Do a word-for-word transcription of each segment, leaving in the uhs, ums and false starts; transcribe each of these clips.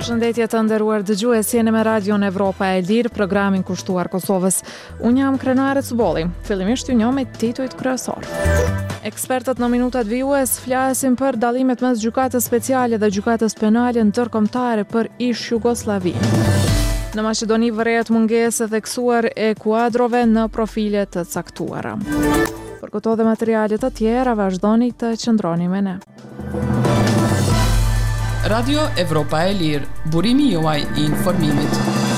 Përshëndetje të nderuar dëgjues, jeni me Radion Evropa e Lirë, programin kushtuar Kosovës. Unë jam Krenare Cubolli. Fillimisht ju njoh me titujt kryesor. Ekspertët në minutat vijues flasin për dallimet mes gjykatës speciale dhe gjykatës penale ndërkombëtare për ish Jugosllavi. Në Maqedoni vërehet mungesë e theksuar e kuadrove në profile të caktuara. Për këto dhe materialet të tjera vazhdoni të qëndroni me ne. Radio Evropa e Lirë, burimi juaj i informimit.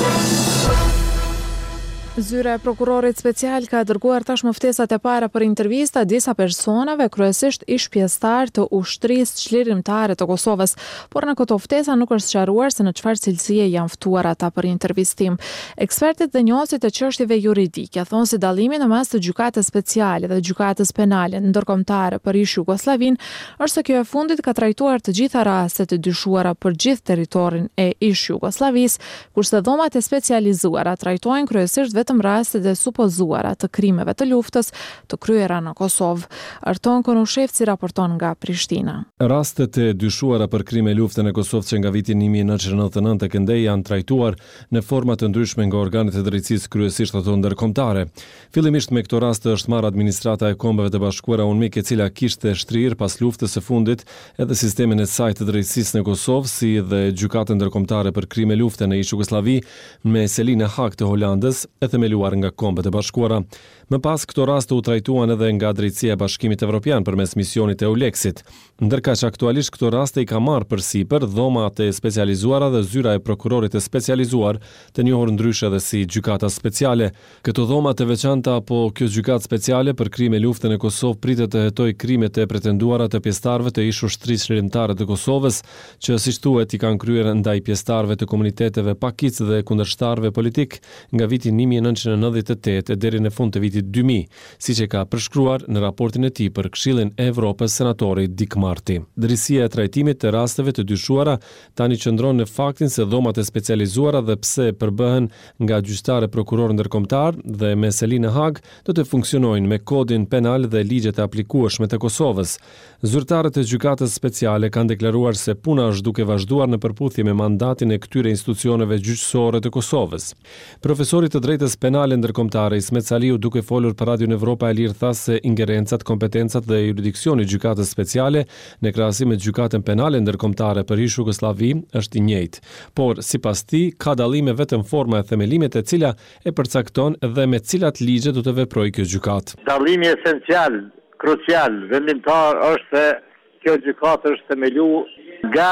Zyra e prokurorit special ka dërguar tashmë ftesat e para për intervista disa personave, kryesisht ish pjesëtar të ushtrisë çlirimtare të Kosovës, por në këto ftesa nuk është sqaruar se në çfarë cilësie janë ftuar ata për intervistim. Ekspertit dhe njohësit e çështjeve juridike thonë se dallimi në mes të gjykatës speciale dhe gjykatës penale ndërkombëtare për ish Jugosllavin është se kjo e fundit ka trajtuar të gjitha rastet e dyshuara për gjithë territorin e ish Jugosllavisë, kurse dhomat e specializuara trajtojnë kryesisht vetëm rastet e supozuara të krimeve të luftës të kryera në Kosovë. Arton Konushevci raporton nga Prishtina. Rastet e dyshuara për krime lufte në Kosovë që nga viti një mijë e nëntëqind e nëntëdhjetë e nëntë tek ndej janë trajtuar në forma të ndryshme nga organet e drejtësisë, kryesisht ato ndërkombëtare. Fillimisht me këto raste është marrë administrata e Kombeve të Bashkuara UNMIK, e cila kishte shtrirë pas luftës së fundit edhe sistemin e saj të drejtësisë në Kosovë, si dhe gjykatën ndërkombëtare për krime lufte në ish Jugosllavi me Selina Hak të Holandës, e themeluar nga Kombet e Bashkuara. Më pas këto raste u trajtuan edhe nga Drejtësia e Bashkimit Evropian përmes misionit e Euleksit. Ndërkaq aktualisht këto raste i ka marrë përsipër dhomat e specializuara dhe zyra e prokurorit e specializuar, të njohur ndryshe edhe si gjykata speciale. Këto dhoma të veçanta apo kjo gjykatë speciale për krime lufte në Kosovë pritet të hetojë krimet e pretenduara të pjesëtarëve të ish ushtrisë çlirimtare të Kosovës, që siç thuhet i kanë kryer ndaj pjesëtarëve të komuniteteve pakic dhe kundërshtarëve politik nga viti një mijë e nëntëqind e nëntëdhjetë e tetë deri në fund të vitit dy mijë, siç e ka përshkruar në raportin e tij për Këshillin e Evropës senatori Dick Marty. Drejtësia e trajtimit të rasteve të dyshuara tani qëndron në faktin se dhomat e specializuara dhe pse përbëhen nga gjyqtar e prokuror ndërkombëtar dhe me Selina Hag do të funksionojnë me kodin penal dhe ligjet e aplikueshme të Kosovës. Zyrtarët e gjykatës speciale kanë deklaruar se puna është duke vazhduar në përputhje me mandatin e këtyre institucioneve gjyqësore të Kosovës. Profesori të drejtës penale ndërkombëtare Ismet Saliu, duke folur për Radion Evropa e Lirë, tha se ingerencat, kompetencat dhe jurisdiksioni i gjykatës speciale në krahasim me gjykatën penale ndërkombëtare për ish Jugosllavi është i njëjtë, por sipas tij ka dallime vetëm forma e themelimit, e cila e përcakton dhe me cilat ligje do të veprojë kjo gjykatë. Dallimi esencial, krucial, vendimtar është se kjo gjykatë është themeluar nga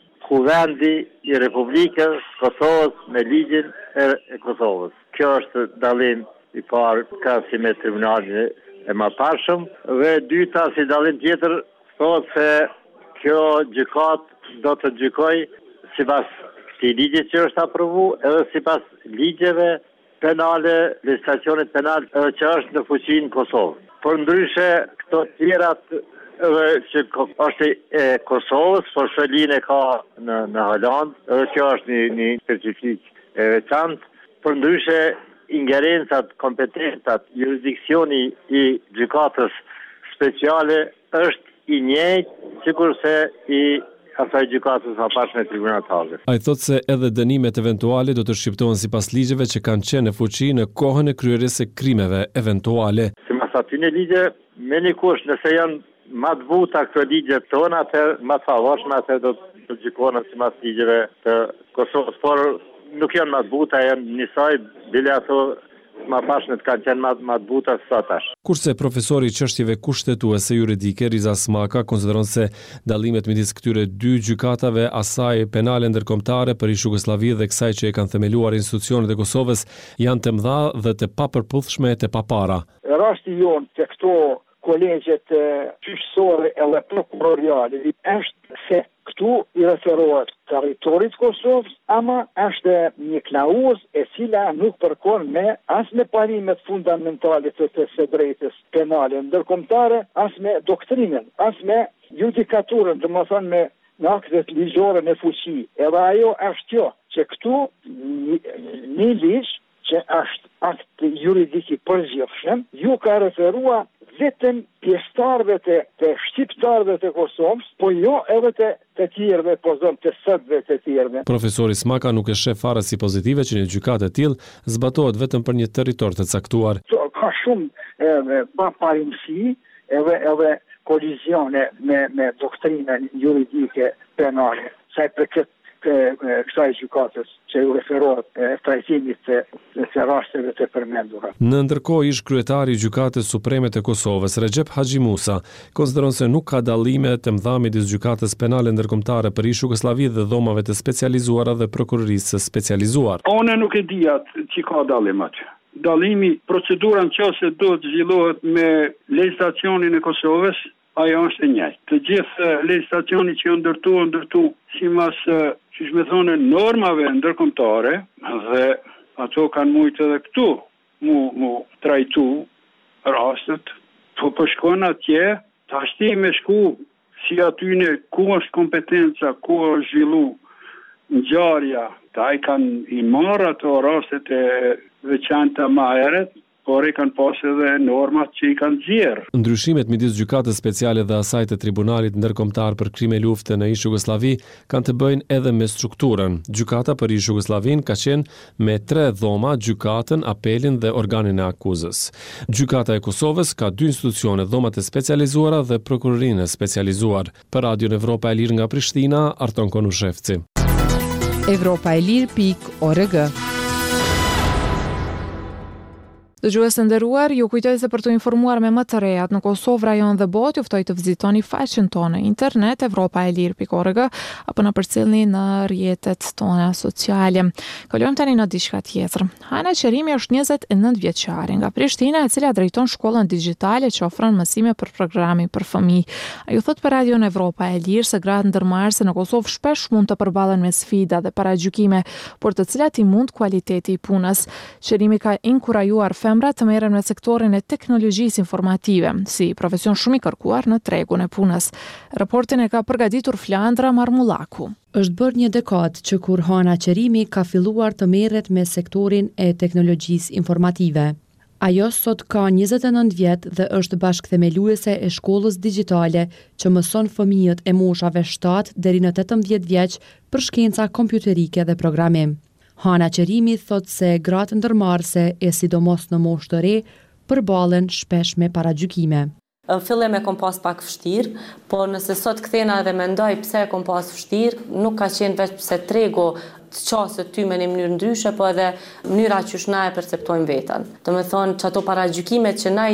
Kuvendi i Republikës Kosovës me ligjin e Kosovës. Kjo është dallim i parë krahasi me tribunalin e mëparshëm, dhe dyta si dallim tjetër thotë se kjo gjykatë do të gjykojë sipas këtij ligji që është aprovuar, edhe sipas ligjeve penale, legjislacionit penal edhe që është në fuqinë në Kosovë. Por ndryshe këto tjerat edhe që është e Kosovës, por Selin e ka në, në Holandë, edhe kjo është një, një specifik e veçantë. Por ndryshe ingerencat, kompetencat, jurisdiksioni i gjykatës speciale është i njëjtë sikurse i asaj gjykatës mëparshme tribunal të Hagës. Ai thotë se edhe dënimet eventuale do të shqiptohen sipas ligjeve që kanë qenë në fuqi në kohën e kryerjes së krimeve eventuale. Sipas atyre ligje, me një kush, nëse janë më të buta këto ligje tona, atëherë më të favorshme, atëherë do të gjykohen sipas ligjeve të Kosovës, por nuk janë më të buta, janë njësoj, bile ato më pashme të kanë qenë më, më të buta së tash. Kurse profesori i çështjeve kushtetuese juridike Riza Smaka konsideron se dallimet midis këtyre dy gjykatave, asaj penale ndërkombëtare për ish Jugosllavi dhe kësaj që e kanë themeluar institucionet e Kosovës, janë të mëdha dhe të papërputhshme, të papara. Rasti jonë të këto kolegjet gjyqësore edhe prokuroriale është se këtu i referohet territorit Kosovës, ama është një klauzë e cila nuk përkon me as me parimet fundamentale të të së drejtës penale ndërkombëtare, as me doktrinën, as me judikaturën, do të thonë me në aktet ligjore në fuqi. Edhe ajo është kjo, që këtu një, një ligj që është akt juridik i përgjithshëm, ju ka referua vetëm pjesëtarëve të, të shqiptarëve të Kosovës, po jo edhe të të tjerëve, po zëm të sëtëve të tjerëve. Profesori Smaka nuk e sheh fare si pozitive që një gjykatë e tillë zbatohet vetëm për një territor të caktuar. Ka shumë edhe paparimësi, edhe edhe kolizione me me doktrinën juridike penale. Sa i përket kësaj gjykatës që ju referohet trajtimit të, të rasteve të përmendura. Në ndërkohë ish kryetari i Gjykatës Supreme të Kosovës, Recep Haxhi Musa, konsideron se nuk ka dallime të mëdha midis Gjykatës Penale Ndërkombëtare për ish Jugosllavi dhe dhomave të specializuara dhe prokurorisë së specializuar. Unë nuk e di atë që ka dallim atë. Dallimi, procedura nëse do të zhvillohet me legjislacionin e Kosovës, ajo është e njëjtë. Të gjithë legjislacioni që janë ndërtu, ndërtu sipas, siç më thonë, normave ndërkombëtare dhe ato kanë mujtë edhe këtu mu mu trajtu rastet. Po po shkon atje, tash ti me shku si aty në ku është kompetenca, ku është zhvillu ngjarja, ta i kanë i marrë ato rastet e veçanta më herët, por e kanë pas edhe normat që i kanë zjerë. Ndryshimet midis Gjykatës Speciale dhe asaj të Tribunalit Ndërkombëtar për krime lufte në ish Jugosllavi kanë të bëjnë edhe me strukturën. Gjykata për ish Jugosllavin ka qenë me tre dhoma, gjykatën, apelin dhe organin e akuzës. Gjykata e Kosovës ka dy institucione, dhomat e specializuara dhe prokurorinë e specializuar. Për Radion Evropa e Lirë nga Prishtina, Arton Konushevci. Evropa e Lirë pikë org. Dëgjues të nderuar, ju kujtoj se për të informuar me më të rejat në Kosovë, rajon dhe botë, ju ftoj të vizitoni faqen tonë në internet evropa e lirë pikë org apo na përcjellni në rrjetet tona sociale. Kalojmë tani në diçka tjetër. Hana Qerimi është njëzet e nëntë vjeçare nga Prishtina, e cila drejton shkollën digjitale që ofron mësime për programin për fëmijë. Ajo thot për Radion Evropa e Lirë se gratë ndërmarrëse në Kosovë shpesh mund të përballen me sfida dhe paragjykime, por të cilat i mund kualiteti i punës. Qerimi ka inkurajuar femra të merren në sektorin e teknologjisë informative, si profesion shumë i kërkuar në tregun e punës. Raportin e ka përgatitur Flandra Marmullaku. Është bërë një dekadë që kur Hana Qerimi ka filluar të merret me sektorin e teknologjisë informative. Ajo sot ka njëzet e nëntë vjet dhe është bashkëthemeluese e shkollës digjitale që mëson fëmijët e moshave shtatë deri në tetëmbëdhjetë vjeç për shkenca kompjuterike dhe programim. Hana Qerimi thot se gratë ndërmarrëse e sidomos në moshë të re përballen shpesh me paragjykime. Në fillim e kom pas pak vështirë, por nëse sot kthena dhe mendoj pse e kom pas vështirë, nuk ka qenë vetëm pse tregu të qasët ty me një mënyrë ndryshe, po edhe mënyra që na e perceptojmë veten. Do me thonë që ato paragjykimet që na